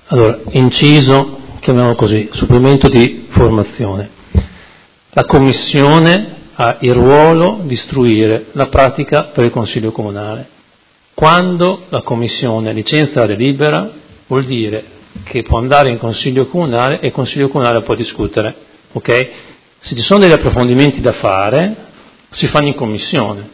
Allora, inciso, chiamiamolo così, supplemento di formazione. La Commissione ha il ruolo di istruire la pratica per il Consiglio Comunale. Quando la Commissione licenzia la delibera, vuol dire che può andare in Consiglio Comunale e il Consiglio Comunale può discutere, ok? Se ci sono degli approfondimenti da fare, si fanno in Commissione.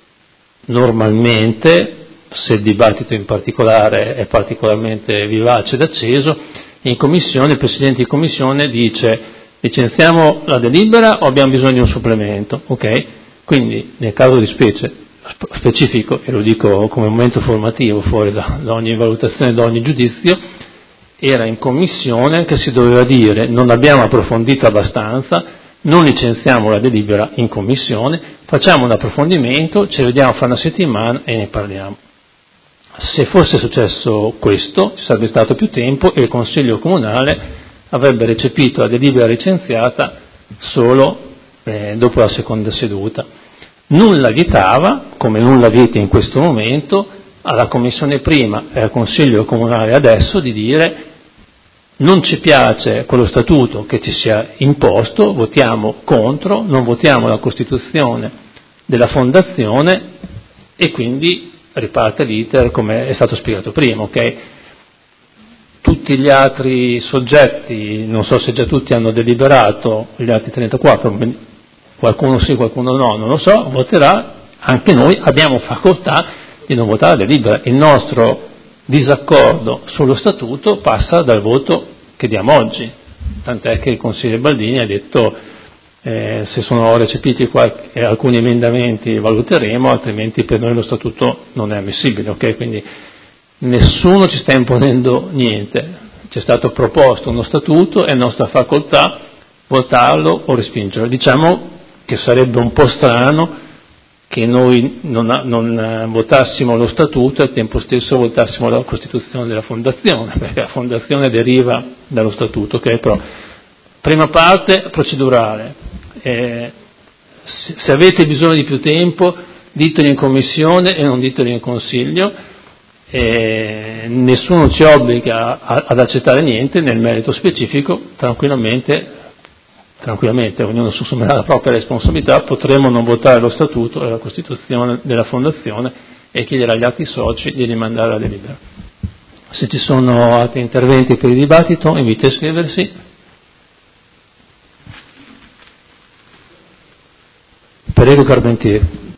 Normalmente, se il dibattito in particolare è particolarmente vivace ed acceso, in Commissione il Presidente di Commissione dice: licenziamo la delibera o abbiamo bisogno di un supplemento, ok? Quindi nel caso di specie specifico, e lo dico come momento formativo fuori da ogni valutazione, da ogni giudizio, era in Commissione che si doveva dire: non abbiamo approfondito abbastanza, non licenziamo la delibera in Commissione, facciamo un approfondimento, ci vediamo fra una settimana e ne parliamo. Se fosse successo questo, ci sarebbe stato più tempo e il Consiglio Comunale avrebbe recepito la delibera licenziata solo dopo la seconda seduta. Nulla vietava, come nulla vieta in questo momento, alla Commissione prima e al Consiglio Comunale adesso di dire: non ci piace quello statuto che ci sia imposto, votiamo contro, non votiamo la costituzione della fondazione e quindi riparte l'iter come è stato spiegato prima, ok? Tutti gli altri soggetti, non so se già tutti hanno deliberato, gli altri 34, qualcuno sì, qualcuno no, non lo so, voterà, anche noi abbiamo facoltà di non votare la delibera. Il nostro disaccordo sullo statuto passa dal voto che diamo oggi, tant'è che il consigliere Baldini ha detto se sono recepiti alcuni emendamenti valuteremo, altrimenti per noi lo statuto non è ammissibile, ok? Quindi nessuno ci sta imponendo niente, ci è stato proposto uno statuto, è nostra facoltà votarlo o respingerlo. Diciamo che sarebbe un po' strano che noi non votassimo lo statuto e al tempo stesso votassimo la Costituzione della Fondazione, perché la Fondazione deriva dallo statuto, ok? Però, prima parte procedurale, se avete bisogno di più tempo ditelo in Commissione e non ditelo in Consiglio, nessuno ci obbliga ad accettare niente nel merito specifico, tranquillamente ognuno si assumerà la propria responsabilità, potremo non votare lo statuto e la Costituzione della Fondazione e chiedere agli altri soci di rimandare la delibera. Se ci sono altri interventi per il dibattito, invito a iscriversi. Prego Carpentieri.